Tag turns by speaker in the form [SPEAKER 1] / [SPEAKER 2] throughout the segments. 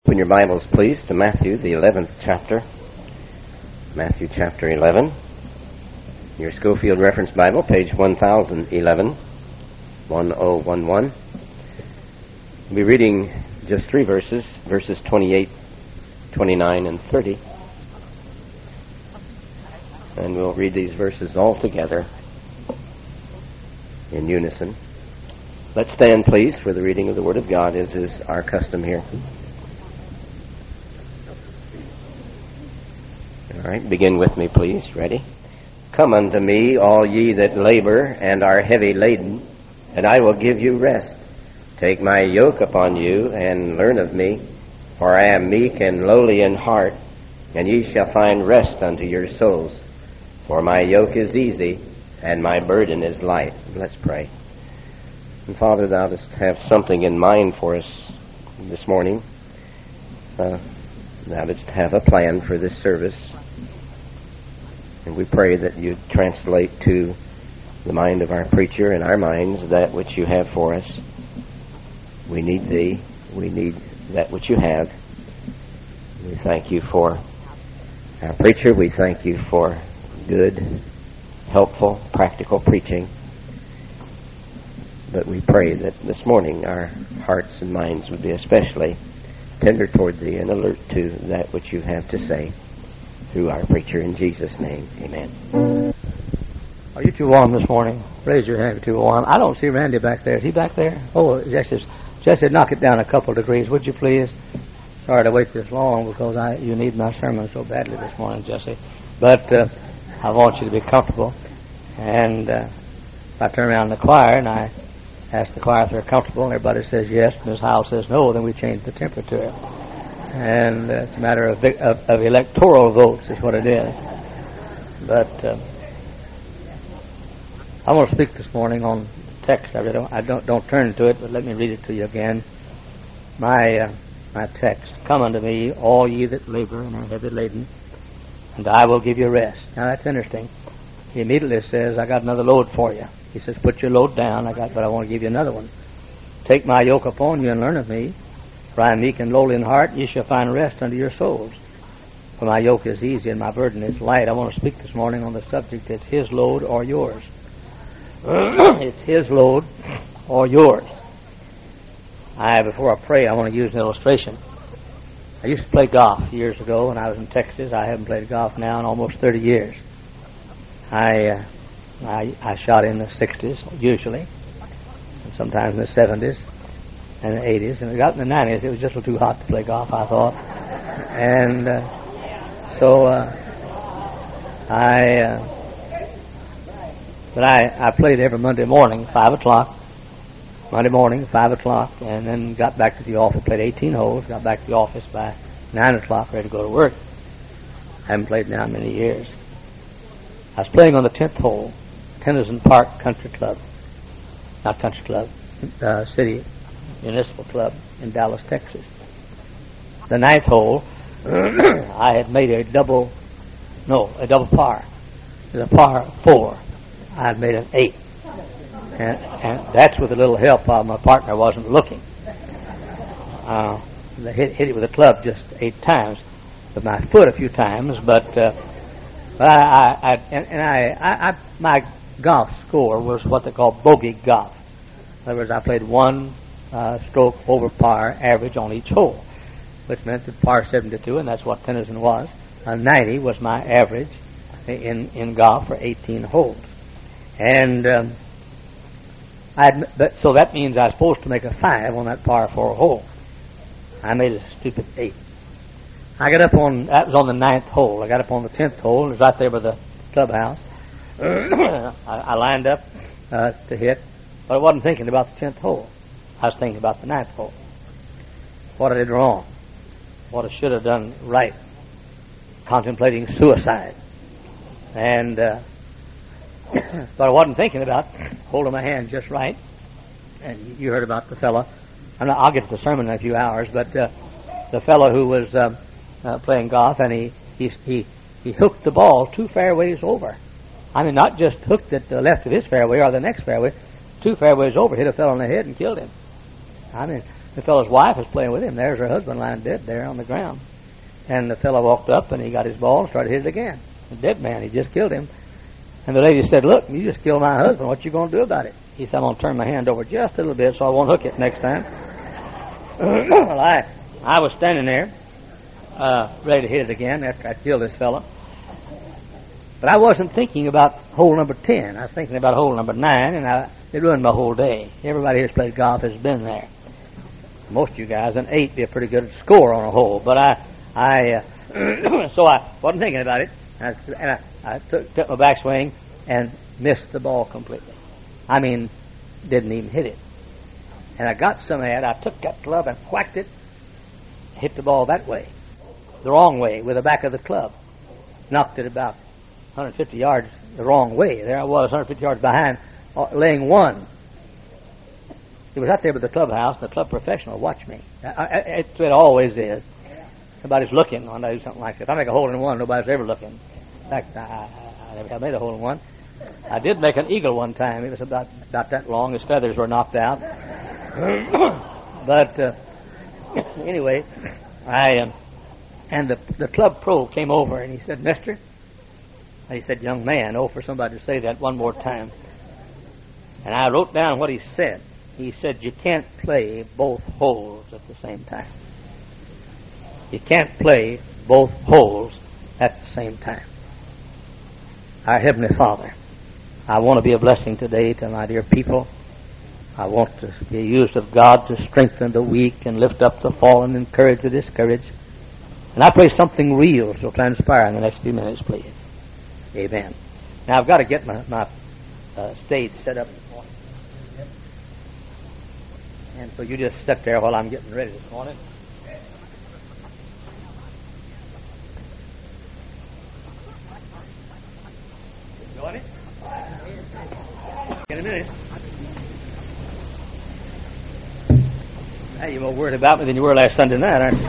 [SPEAKER 1] Open your Bibles, please, to Matthew, the 11th chapter. Matthew chapter 11. Your Schofield Reference Bible, page 1011, 1011. We'll be reading just three verses, verses 28, 29, and 30. And we'll read these verses all together in unison. Let's stand, please, for the reading of the Word of God, as is our custom here. All right, begin with me, please. Ready? Come unto me, all ye that labor and are heavy laden, and I will give you rest. Take my yoke upon you, and learn of me, for I am meek and lowly in heart, and ye shall find rest unto your souls. For my yoke is easy, and my burden is light. Let's pray. And Father, Thou dost have something in mind for us this morning. Thou dost have a plan for this service. And we pray that you translate to the mind of our preacher and our minds that which you have for us. We need Thee. We need that which you have. We thank you for our preacher. We thank you for good, helpful, practical preaching. But we pray that this morning our hearts and minds would be especially tender toward Thee and alert to that which you have to say through our preacher. In Jesus' name, amen.
[SPEAKER 2] Are you too warm this morning? Raise your hand if you're too warm. I don't see Randy back there. Is he back there? Oh, Jesse, knock it down a couple degrees, would you please? Sorry to wait this long because you need my sermon so badly this morning, Jesse. But I want you to be comfortable. And if I turn around the choir and I ask the choir if they're comfortable and everybody says yes, and Ms. Howell says no, then we change the temperature. And it's a matter of electoral votes is what it is. But I want to speak this morning on text. I don't turn to it, but let me read it to you again. My text. Come unto me, all ye that labor and are heavy laden, and I will give you rest. Now that's interesting. He immediately says, I got another load for you. He says, put your load down, but I want to give you another one. Take my yoke upon you and learn of me, for I am meek and lowly in heart, ye shall find rest unto your souls. For my yoke is easy and my burden is light. I want to speak this morning on the subject, it's his load or yours. It's his load or yours. Before I pray, I want to use an illustration. I used to play golf years ago when I was in Texas. I haven't played golf now in almost 30 years. I shot in the 60s, usually, and sometimes in the 70s and the 80s. And it got in the 90s, it was just a little too hot to play golf, I thought. And I played every Monday morning, 5 o'clock. Monday morning, 5 o'clock, and then got back to the office, played 18 holes, got back to the office by 9 o'clock, ready to go to work. I haven't played now many years. I was playing on the 10th hole, Tennyson Park Country Club. Not Country Club, City Municipal Club in Dallas, Texas. The 9th hole, I had made a double par. It was a par 4. I had made an 8. And that's with a little help while my partner wasn't looking. Hit it with a club just 8 times, with my foot a few times. But my golf score was what they call bogey golf. In other words, I played one stroke over par average on each hole, which meant that par 72, and that's what Tennyson was. 90 was my average in golf for 18 holes, and. So that means I was supposed to make a 5 on that par 4 hole. I made a stupid 8. That was on the 9th hole. I got up on the 10th hole. It was right there by the clubhouse. I lined up to hit, but I wasn't thinking about the 10th hole. I was thinking about the 9th hole. What I did wrong. What I should have done right. Contemplating suicide. And... but I wasn't thinking about holding my hand just right. And you heard about the fellow. I'll get to the sermon in a few hours, but the fellow who was playing golf, and he hooked the ball 2 fairways over. I mean, not just hooked it to the left of his fairway or the next fairway, 2 fairways over, hit a fellow in the head and killed him. I mean, The fellow's wife was playing with him. There's her husband lying dead there on the ground. And the fellow walked up and he got his ball and started hitting it again. The dead man, he just killed him. And the lady said, "Look, you just killed my husband. What you going to do about it?" He said, "I'm going to turn my hand over just a little bit so I won't hook it next time." Well, I was standing there, ready to hit it again after I killed this fellow. But I wasn't thinking about hole number 10. I was thinking about hole number 9, and it ruined my whole day. Everybody who's played golf has been there. Most of you guys, an 8 be a pretty good score on a hole. But so I wasn't thinking about it. And I took my backswing and missed the ball completely. I mean, didn't even hit it. And I got so mad, I took that club and whacked it, hit the ball that way, the wrong way, with the back of the club. Knocked it about 150 yards the wrong way. There I was, 150 yards behind, laying one. It was out there with the clubhouse, and the club professional watched me. It always is. Somebody's looking when I do something like that. If I make a hole in one, nobody's ever looking. In fact, I never made a hole in one. I did make an eagle one time. It was about that long. His feathers were knocked out. But anyway, and the club pro came over and he said, "Mister," he said, "Young man, for somebody to say that one more time." And I wrote down what he said. He said, "You can't play both holes at the same time. You can't play both holes at the same time." Our Heavenly Father, I want to be a blessing today to my dear people. I want to be used of God to strengthen the weak and lift up the fallen, encourage the discouraged. And I pray something real shall transpire in the next few minutes, please. Amen. Now I've got to get my stage set up this morning. And so you just sit there while I'm getting ready this morning. Enjoying it? In a minute. Now you're more worried about me than you were last Sunday night, aren't you?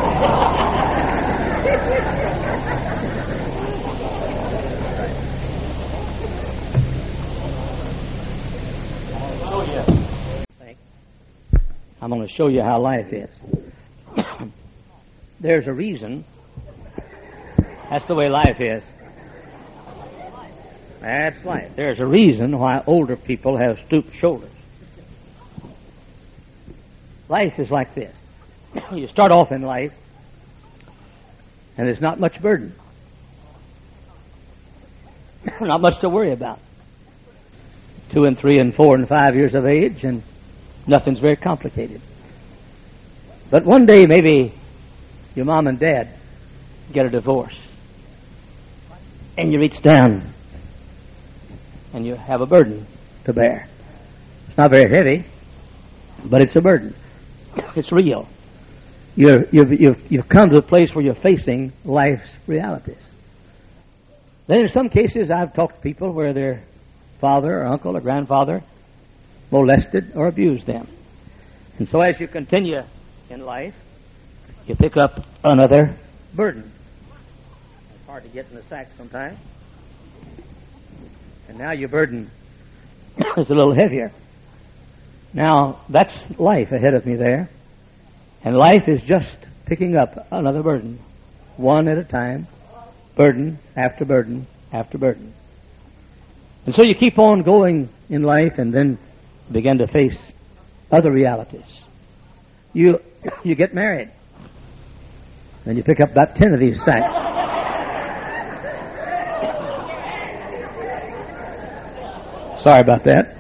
[SPEAKER 2] I'm going to show you how life is. There's a reason. That's the way life is. That's life. There's a reason why older people have stooped shoulders. Life is like this. You start off in life, and there's not much burden. Not much to worry about. 2 and 3 and 4 and 5 years of age, and nothing's very complicated. But one day, maybe your mom and dad get a divorce, and you reach down, and you have a burden to bear. It's not very heavy, but it's a burden. It's real. You've come to a place where you're facing life's realities. Then in some cases, I've talked to people where their father or uncle or grandfather molested or abused them. And so as you continue in life, you pick up another burden. It's hard to get in the sack sometimes. And now your burden is a little heavier. Now, that's life ahead of me there. And life is just picking up another burden, one at a time, burden after burden after burden. And so you keep on going in life and then begin to face other realities. You get married, and you pick up about 10 of these sacks. Sorry about that.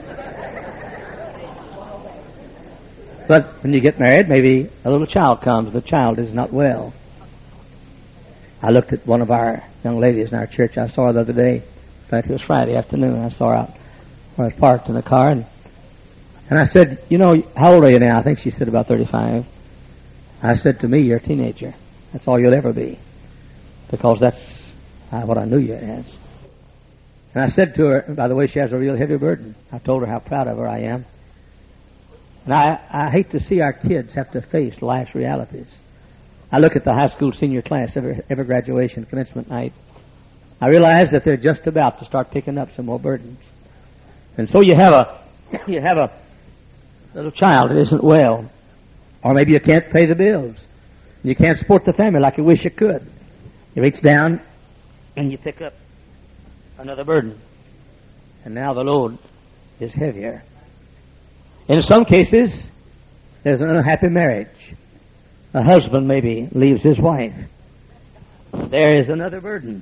[SPEAKER 2] But when you get married, maybe a little child comes. The child is not well. I looked at one of our young ladies in our church. I saw her the other day. In fact, it was Friday afternoon. I saw her out where I was parked in the car. And I said, "You know, how old are you now?" I think she said about 35. I said, "To me, you're a teenager. That's all you'll ever be." Because that's what I knew you as. And I said to her, by the way, she has a real heavy burden. I told her how proud of her I am. And I hate to see our kids have to face life's realities. I look at the high school senior class every graduation, commencement night. I realize that they're just about to start picking up some more burdens. And so you have a little child that isn't well, Or maybe you can't pay the bills. You can't support the family like you wish you could. You reach down and you pick up another burden. And now the load is heavier. In some cases, there's an unhappy marriage. A husband maybe leaves his wife. There is another burden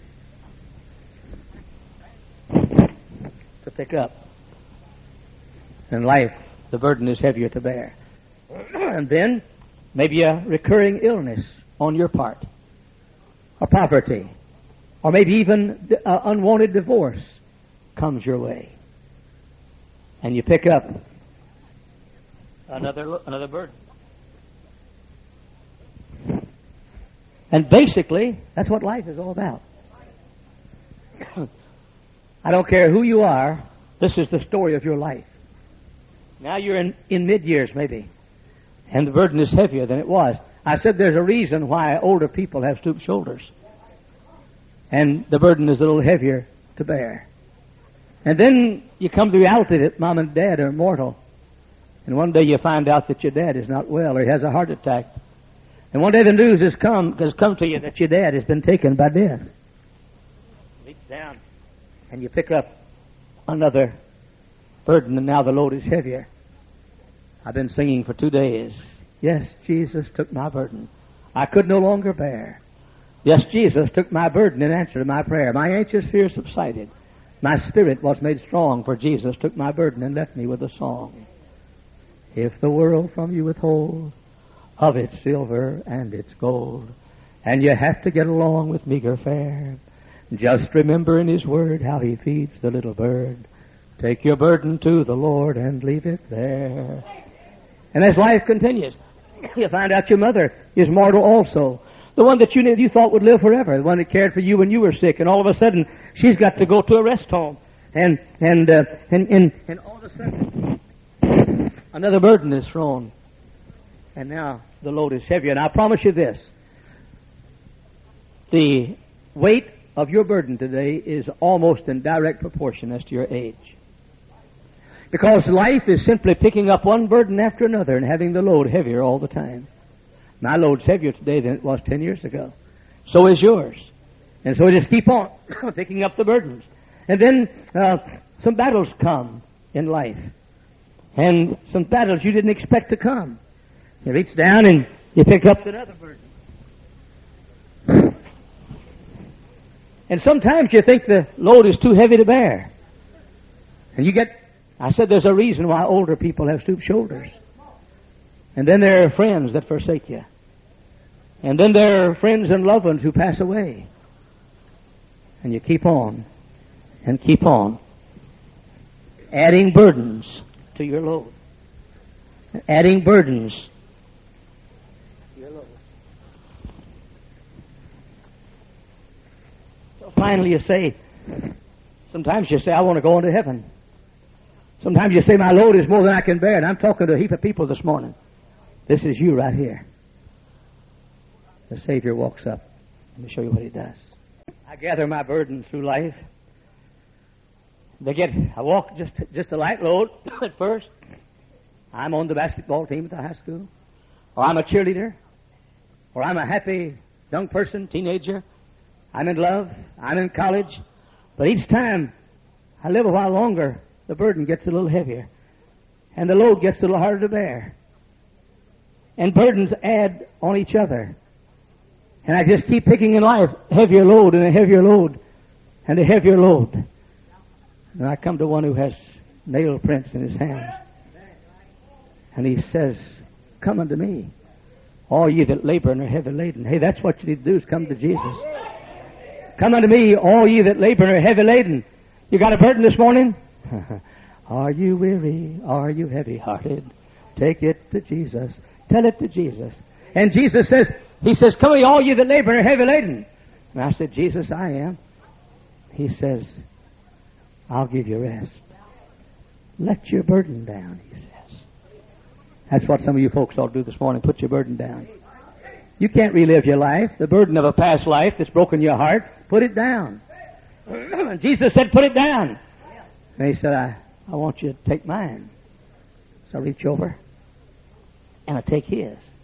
[SPEAKER 2] to pick up. In life, the burden is heavier to bear. And then, maybe a recurring illness on your part, or poverty, or maybe even unwanted divorce comes your way. And you pick up another burden. And basically, that's what life is all about. I don't care who you are, this is the story of your life. Now you're in mid-years maybe, and the burden is heavier than it was. I said there's a reason why older people have stooped shoulders. And the burden is a little heavier to bear. And then you come to the reality that mom and dad are mortal. And one day you find out that your dad is not well, or he has a heart attack. And one day the news has come to you that your dad has been taken by death. Reach down and you pick up another burden, and now the load is heavier. I've been singing for 2 days. Yes, Jesus took my burden. I could no longer bear. Yes, Jesus took my burden in answer to my prayer. My anxious fear subsided. My spirit was made strong, for Jesus took my burden and left me with a song. If the world from you withhold of its silver and its gold, and you have to get along with meager fare, just remember in His Word how He feeds the little bird. Take your burden to the Lord and leave it there. And as life continues, you find out your mother is mortal also. The one that you thought would live forever, the one that cared for you when you were sick, and all of a sudden she's got to go to a rest home, and all of a sudden another burden is thrown, and now the load is heavier. And I promise you this: the weight of your burden today is almost in direct proportion as to your age. Because life is simply picking up one burden after another and having the load heavier all the time. My load's heavier today than it was 10 years ago. So is yours. And so just keep on picking up the burdens. And then some battles come in life. And some battles you didn't expect to come. You reach down and you pick up another burden. And sometimes you think the load is too heavy to bear. And I said there's a reason why older people have stooped shoulders. And then there are friends that forsake you. And then there are friends and loved ones who pass away. And you keep on and keep on adding burdens to your load. Adding burdens to your load. So finally sometimes you say, I want to go into heaven. Sometimes you say, my load is more than I can bear. And I'm talking to a heap of people this morning. This is you right here. The Savior walks up. Let me show you what He does. I gather my burdens through life. I walk just a light load at first. I'm on the basketball team at the high school. Or I'm a cheerleader. Or I'm a happy young person, teenager. I'm in love. I'm in college. But each time I live a while longer, the burden gets a little heavier. And the load gets a little harder to bear. And burdens add on each other. And I just keep picking in life heavier load and a heavier load and a heavier load. And I come to one who has nail prints in his hands. And he says, come unto me, all ye that labor and are heavy laden. Hey, that's what you need to do, is come to Jesus. Come unto me, all ye that labor and are heavy laden. You got a burden this morning? Are you weary? Are you heavy hearted? Take it to Jesus. Tell it to Jesus. And Jesus says, He says, come ye all ye that labor and are heavy laden. And I said, Jesus, I am. He says, I'll give you rest. Let your burden down, He says. That's what some of you folks ought to do this morning. Put your burden down. You can't relive your life. The burden of a past life that's broken your heart. Put it down. Jesus said, put it down. And He said, I want you to take mine. So I reach over and I take His.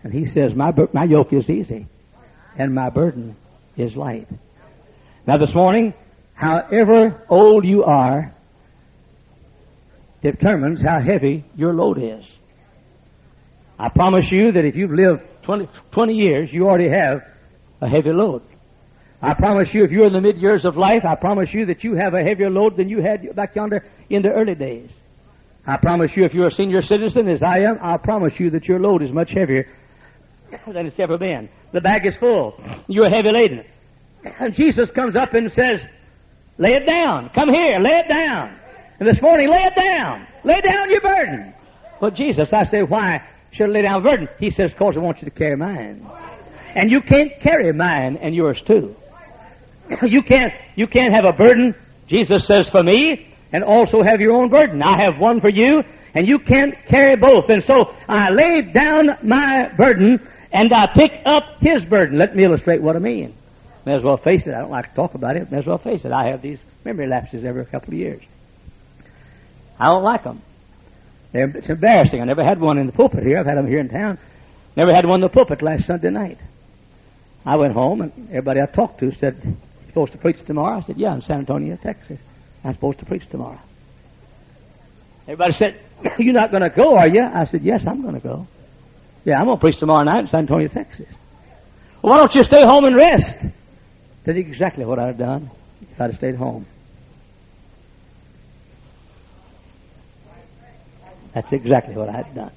[SPEAKER 2] And he says, my yoke is easy and my burden is light. Now this morning, however old you are determines how heavy your load is. I promise you that if you've lived 20 years, you already have a heavy load. I promise you if you're in the mid-years of life, I promise you that you have a heavier load than you had back yonder in the early days. I promise you if you're a senior citizen, as I am, I promise you that your load is much heavier than it's ever been. The bag is full. You're heavy laden. And Jesus comes up and says, lay it down. Come here, lay it down. And this morning, lay it down. Lay down your burden. But Jesus, I say, why should I lay down a burden? He says, because I want you to carry mine. And you can't carry mine and yours too. You can't have a burden, Jesus says, for me, and also have your own burden. I have one for you, and you can't carry both. And so I laid down my burden, and I picked up his burden. Let me illustrate what I mean. May as well face it. I don't like to talk about it. May as well face it. I have these memory lapses every couple of years. I don't like them. It's embarrassing. I never had one in the pulpit here. I've had them here in town. Never had one in the pulpit last Sunday night. I went home, and everybody I talked to said, "You supposed to preach tomorrow?" I said, "Yeah, in San Antonio, Texas. I'm supposed to preach tomorrow." Everybody said, "You're not going to go, are you?" I said, "Yes, I'm going to go. Yeah, I'm going to preach tomorrow night in San Antonio, Texas." "Well, why don't you stay home and rest?" That's exactly what I'd have done if I'd have stayed home. That's exactly what I had done.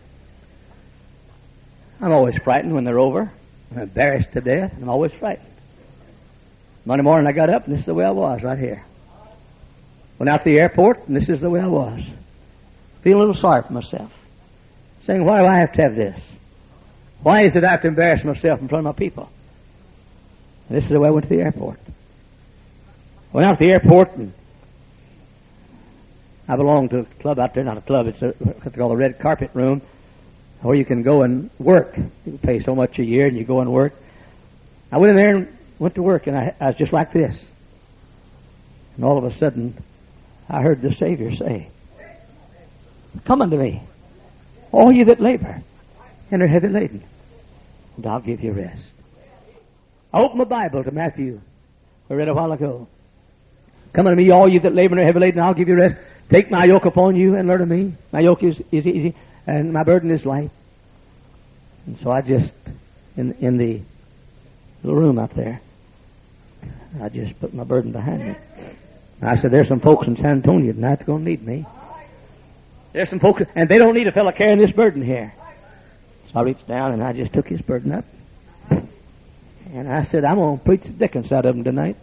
[SPEAKER 2] I'm always frightened when they're over. I'm embarrassed to death, and I'm always frightened. Monday morning I got up, and this is the way I was right here. Went out to the airport, and this is the way I was. Feeling a little sorry for myself. Saying, why do I have to have this? Why is it I have to embarrass myself in front of my people? And this is the way I went to the airport. Went out to the airport, and I belong to a club out there, not a club, it's what they call the Red Carpet Room, where you can go and work. You pay so much a year, and you go and work. I went in there and went to work, and I was just like this. And all of a sudden, I heard the Savior say, "Come unto me, all you that labor and are heavy laden, and I'll give you rest." I opened my Bible to Matthew, I read a while ago. "Come unto me, all you that labor and are heavy laden, and I'll give you rest. Take my yoke upon you and learn of me. My yoke is easy, and my burden is light." And so I just, in the little room up there, I just put my burden behind me. I said, there's some folks in San Antonio tonight that's going to need me. There's some folks, and they don't need a fellow carrying this burden here. So I reached down and I just took his burden up. And I said, I'm going to preach the dickens out of them tonight.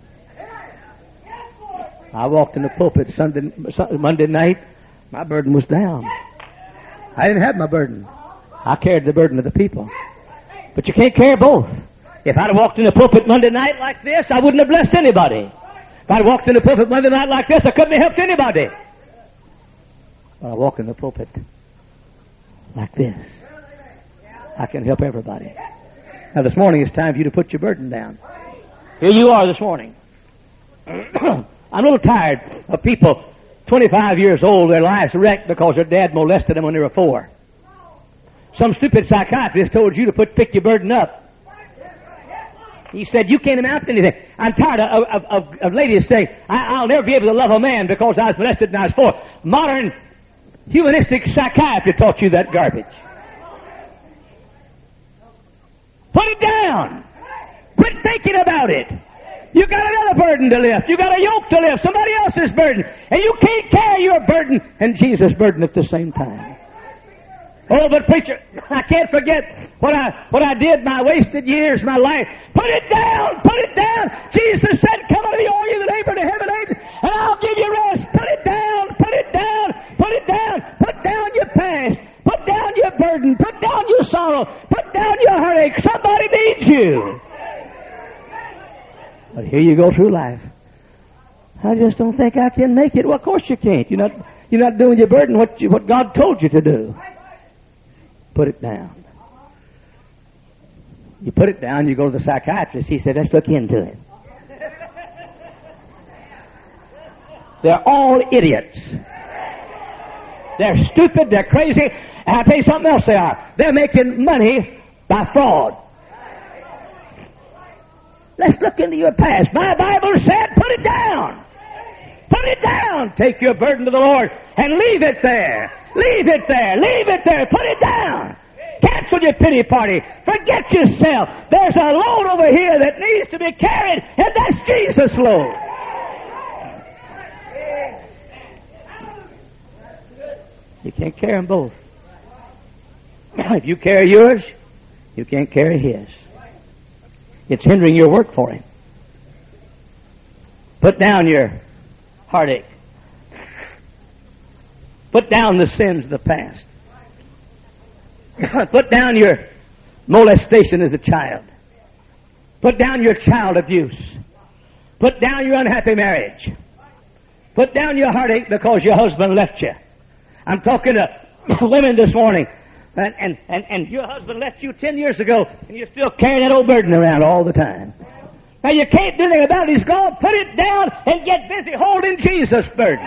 [SPEAKER 2] I walked in the pulpit Monday night. My burden was down. I didn't have my burden. I carried the burden of the people. But you can't carry both. If I'd have walked in the pulpit Monday night like this, I wouldn't have blessed anybody. If I'd walked in the pulpit Monday night like this, I couldn't have helped anybody. But I walk in the pulpit like this, I can help everybody. Now this morning it's time for you to put your burden down. Here you are this morning. I'm a little tired of people 25 years old, their lives wrecked because their dad molested them when they were 4. Some stupid psychiatrist told you to pick your burden up. He said, you can't amount to anything. I'm tired of ladies saying, I'll never be able to love a man because I was molested when I was 4. Modern humanistic psychiatry taught you that garbage. Put it down. Quit thinking about it. You got another burden to lift. You got a yoke to lift. Somebody else's burden. And you can't carry your burden and Jesus' burden at the same time. Oh, but preacher, I can't forget what I did, my wasted years, my life. Put it down! Put it down! Jesus said, come unto me, all you that labor and are heavy laden, and I'll give you rest. Put it down! Put it down! Put it down! Put down your past. Put down your burden. Put down your sorrow. Put down your heartache. Somebody needs you. But here you go through life. I just don't think I can make it. Well, of course you can't. You're not doing your burden what God told you to do. Put it down. You put it down, you go to the psychiatrist. He said, let's look into it. They're all idiots. They're stupid, they're crazy. And I'll tell you something else they are. They're making money by fraud. Let's look into your past. My Bible said, put it down. Put it down. Take your burden to the Lord and leave it there. Leave it there. Leave it there. Put it down. Cancel your pity party. Forget yourself. There's a load over here that needs to be carried, and that's Jesus' load. You can't carry them both. If you carry yours, you can't carry his. It's hindering your work for him. Put down your heartache. Put down the sins of the past. Put down your molestation as a child. Put down your child abuse. Put down your unhappy marriage. Put down your heartache because your husband left you. I'm talking to women this morning, and your husband left you 10 years ago, and you're still carrying that old burden around all the time. Now you can't do anything about it. He's gone. Put it down and get busy holding Jesus' burden.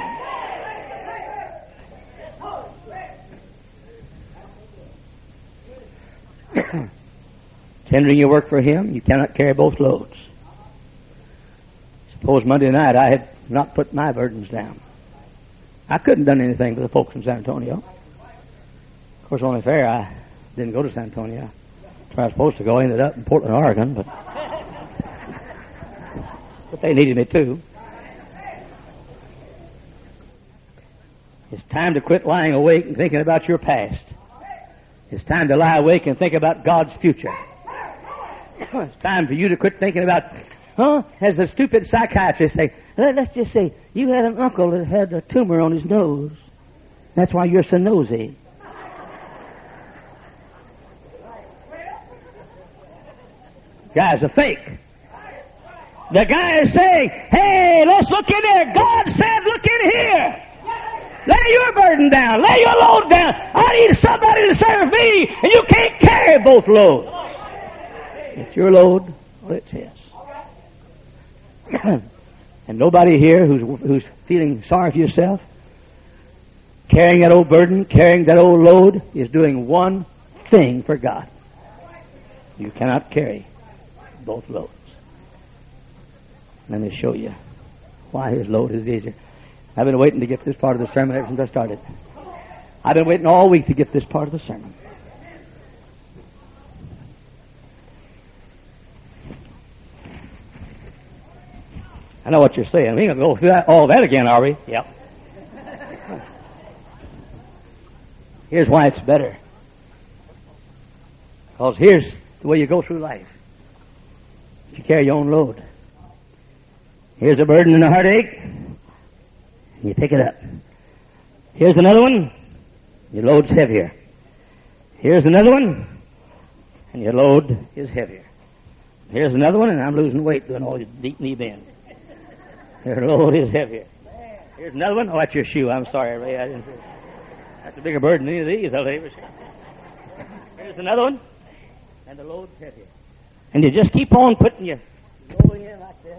[SPEAKER 2] Tendering your work for him, you cannot carry both loads. Suppose Monday night I had not put my burdens down. I couldn't have done anything for the folks in San Antonio. Of course, only fair, I didn't go to San Antonio. That's where I was supposed to go. I ended up in Portland, Oregon, but they needed me too. It's time to quit lying awake and thinking about your past. It's time to lie awake and think about God's future. It's time for you to quit thinking about, as the stupid psychiatrist say, let's just say, you had an uncle that had a tumor on his nose. That's why you're so nosy. Guy's a fake. The guy is saying, hey, let's look in there. God said, look in here. Lay your burden down. Lay your load down. I need somebody to serve me, and you can't carry both loads. It's your load or it's his. And nobody here who's feeling sorry for yourself, carrying that old burden, carrying that old load, is doing one thing for God. You cannot carry both loads. Let me show you why his load is easier. I've been waiting to get this part of the sermon ever since I started. I've been waiting all week to get this part of the sermon. I know what you're saying. We ain't going to go through all that again, are we? Yep. Here's why it's better. Because here's the way you go through life. You carry your own load. Here's a burden and a heartache. You pick it up. Here's another one. Your load's heavier. Here's another one. And your load is heavier. Here's another one, and I'm losing weight doing all these deep knee bends. Your load is heavier. Here's another one. Oh, that's your shoe. I'm sorry, Ray. I didn't see it. That's a bigger burden than any of these, I'll tell you. Here's another one. And the load's heavier. And you just keep on putting your load in like this.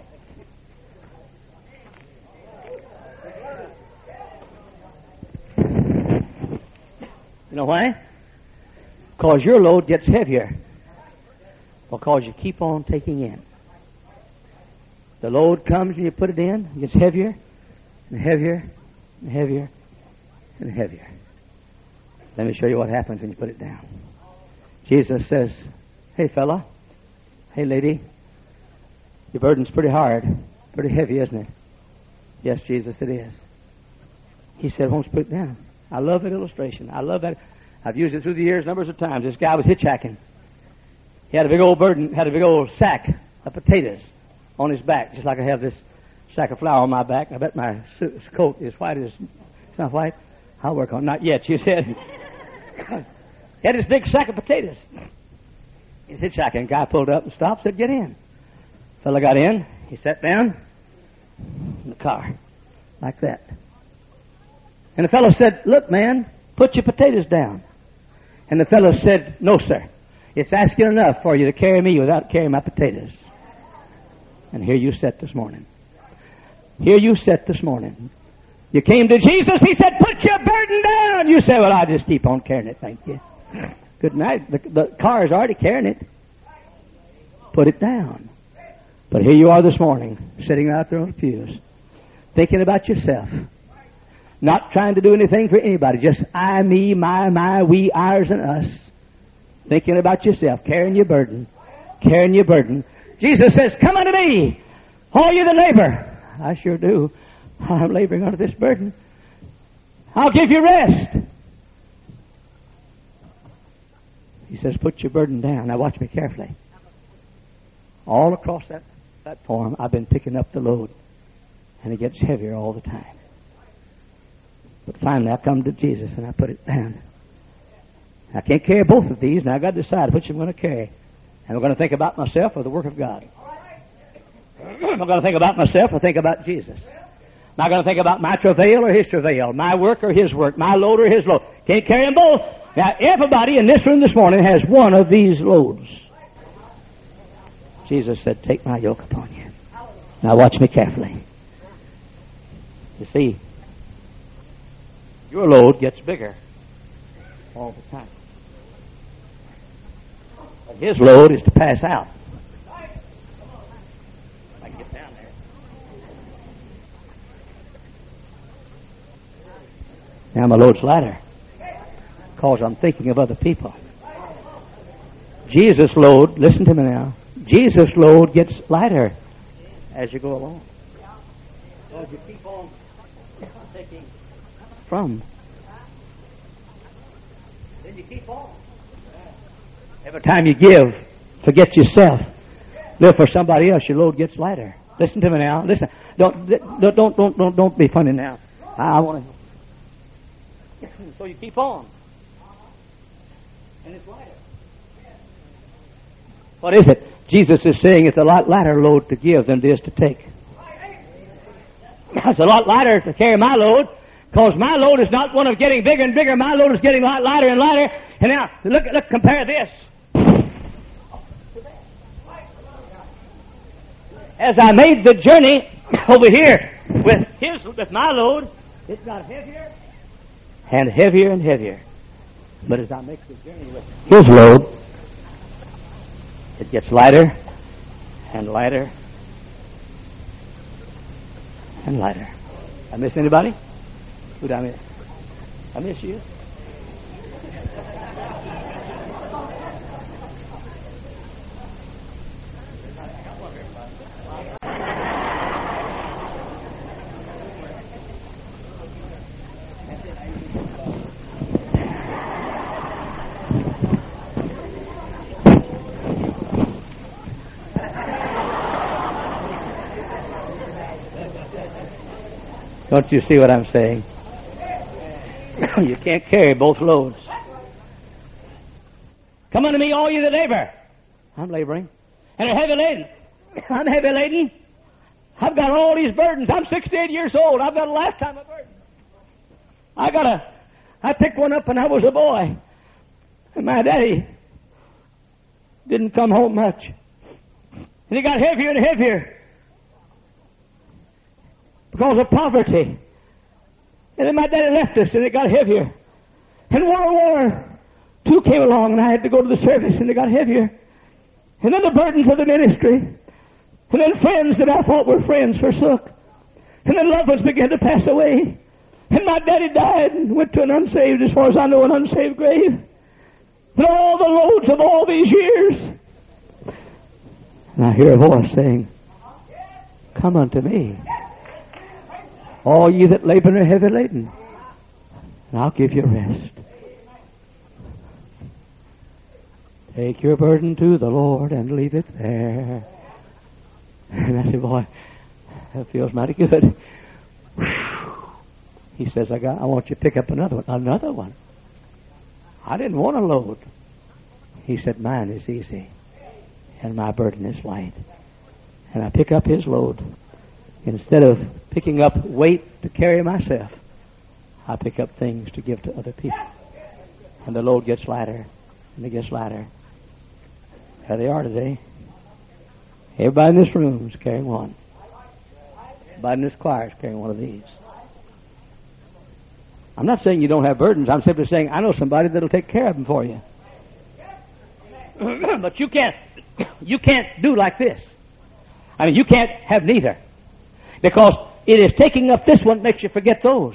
[SPEAKER 2] You know why? Because your load gets heavier. Because you keep on taking in. The load comes and you put it in, it gets heavier and heavier and heavier and heavier. Let me show you what happens when you put it down. Jesus says, hey fella, hey lady, your burden's pretty hard, pretty heavy, isn't it? Yes, Jesus, it is. He said, won't you put it down? I love that illustration. I love that. I've used it through the years numbers of times. This guy was hitchhiking. He had a big old burden, had a big old sack of potatoes on his back, just like I have this sack of flour on my back. I bet my coat is white. It's not white. I'll work on it. Not yet, she said. He had this big sack of potatoes. He's hitchhiking. Guy pulled up and stopped, said, get in. Fellow got in. He sat down in the car like that. And the fellow said, look, man, put your potatoes down. And the fellow said, no, sir. It's asking enough for you to carry me without carrying my potatoes. And here you sit this morning. Here you sit this morning. You came to Jesus. He said, put your burden down. You said, well, I'll just keep on carrying it. Thank you. Good night. The car is already carrying it. Put it down. But here you are this morning, sitting out there on the pews, thinking about yourself. Not trying to do anything for anybody. Just I, me, my, we, ours, and us. Thinking about yourself, carrying your burden. Carrying your burden. Jesus says, come unto me, all you that labor. I sure do. I'm laboring under this burden. I'll give you rest. He says, put your burden down. Now watch me carefully. All across that platform, I've been picking up the load. And it gets heavier all the time. But finally, I come to Jesus and I put it down. I can't carry both of these, and I've got to decide which I'm going to carry. Am I going to think about myself or the work of God? Am I going to think about myself or think about Jesus? Am I going to think about my travail or His travail? My work or His work? My load or His load? Can't carry them both. Now, everybody in this room this morning has one of these loads. Jesus said, take my yoke upon you. Now watch me carefully. You see, your load gets bigger all the time. But His load is to pass out. I can get down there. Now my load's lighter because I'm thinking of other people. Jesus' load, listen to me now, Jesus' load gets lighter as you go along. Because you keep on taking from. Then you keep on. Every time you give, forget yourself. Live for somebody else, your load gets lighter. Listen to me now. Listen. Don't be funny now. I want to. So you keep on. And it's lighter. What is it? Jesus is saying it's a lot lighter load to give than it is to take. It's a lot lighter to carry my load, because my load is not one of getting bigger and bigger. My load is getting lighter and lighter. And now, look, compare this. As I made the journey over here with my load, it got heavier and heavier and heavier. But as I make the journey with His load, it gets lighter and lighter and lighter. I miss anybody? Who did I miss? I miss you. Don't you see what I'm saying? You can't carry both loads. Come unto me, all you that labor. I'm laboring. And are heavy laden. I'm heavy laden. I've got all these burdens. I'm 68 years old. I've got a lifetime of burdens. I picked one up when I was a boy. And my daddy didn't come home much. And it got heavier and heavier because of poverty. And then my daddy left us, and it got heavier. And World War II came along, and I had to go to the service, and it got heavier. And then the burdens of the ministry. And then friends that I thought were friends forsook. And then loved ones began to pass away. And my daddy died and went to an unsaved, as far as I know, an unsaved grave. And all the loads of all these years. And I hear a voice saying, come unto me, all ye that labor and are heavy laden, and I'll give you rest. Take your burden to the Lord and leave it there. And I said, boy, that feels mighty good. He says, I want you to pick up another one. Another one? I didn't want a load. He said, mine is easy, and my burden is light. And I pick up his load. Instead of picking up weight to carry myself, I pick up things to give to other people. And the load gets lighter, and it gets lighter. There they are today. Everybody in this room is carrying one. Everybody in this choir is carrying one of these. I'm not saying you don't have burdens. I'm simply saying I know somebody that'll take care of them for you. But you can't do like this. I mean, you can't have neither. Because it is taking up this one that makes you forget those.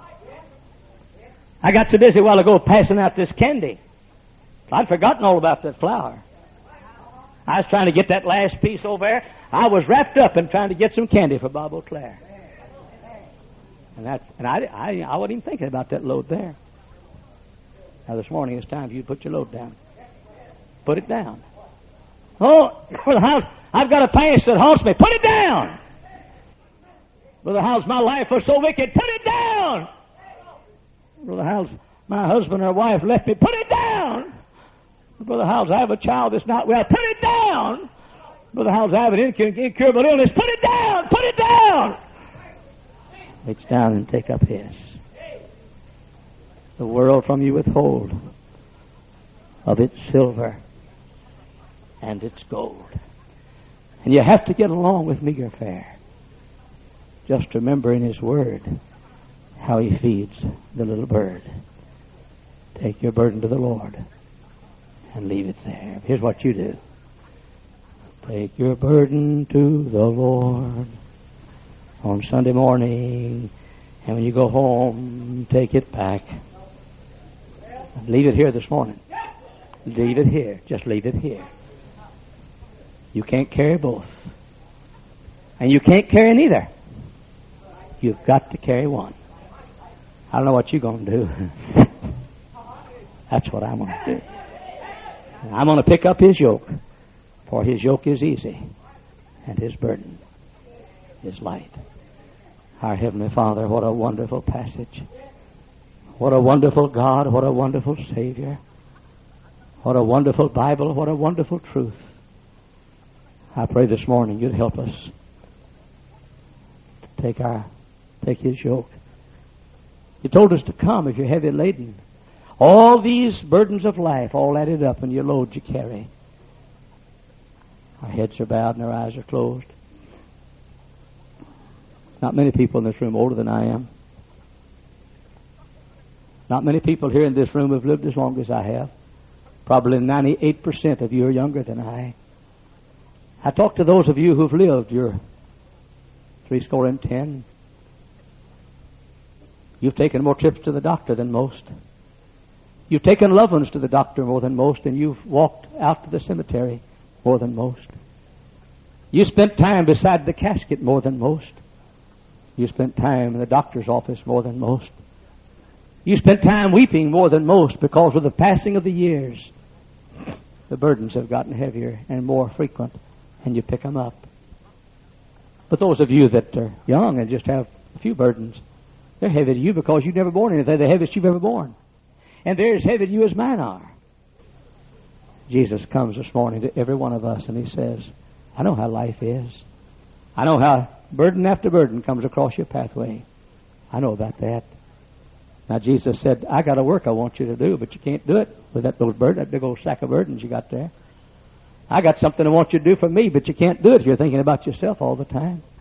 [SPEAKER 2] I got so busy a while ago passing out this candy. I'd forgotten all about that flour. I was trying to get that last piece over there. I was wrapped up in trying to get some candy for Bob O'Clair. And I wasn't even thinking about that load there. Now this morning it's time for you to put your load down. Put it down. Oh, Brother Howes, I've got a past that haunts me. Put it down. Brother Howes, my life was so wicked. Put it down. Brother Howes, my husband or wife left me. Put it down. Brother Howes, I have a child that's not well. Put it down. Brother Howes, I have an incurable illness. Put it down. Put it down. Reach down and take up his. The world from you withhold of its silver and its gold. And you have to get along with meager fare. Just remember in His Word how He feeds the little bird. Take your burden to the Lord and leave it there. Here's what you do. Take your burden to the Lord on Sunday morning, and when you go home, take it back. Leave it here this morning. Leave it here. Just leave it here. You can't carry both. And you can't carry neither. You've got to carry one. I don't know what you're going to do. That's what I'm going to do. I'm going to pick up His yoke, for His yoke is easy, and His burden is light. Our Heavenly Father, what a wonderful passage. What a wonderful God, what a wonderful Savior. What a wonderful Bible, what a wonderful truth. I pray this morning You'd help us to take His yoke. You told us to come if you're heavy laden. All these burdens of life all added up in your load you carry. Our heads are bowed and our eyes are closed. Not many people in this room older than I am. Not many people here in this room have lived as long as I have. Probably 98% of you are younger than I. I talk to those of you who've lived. You're 70. You've taken more trips to the doctor than most. You've taken loved ones to the doctor more than most, and you've walked out to the cemetery more than most. You spent time beside the casket more than most. You spent time in the doctor's office more than most. You spent time weeping more than most, because with the passing of the years, the burdens have gotten heavier and more frequent, and you pick them up. But those of you that are young and just have a few burdens, they're heavy to you because you've never borne anything. They're the heaviest you've ever borne. And they're as heavy to you as mine are. Jesus comes this morning to every one of us and He says, I know how life is. I know how burden after burden comes across your pathway. I know about that. Now Jesus said, I got a work I want you to do, but you can't do it with that big old sack of burdens you got there. I got something I want you to do for me, but you can't do it if you're thinking about yourself all the time.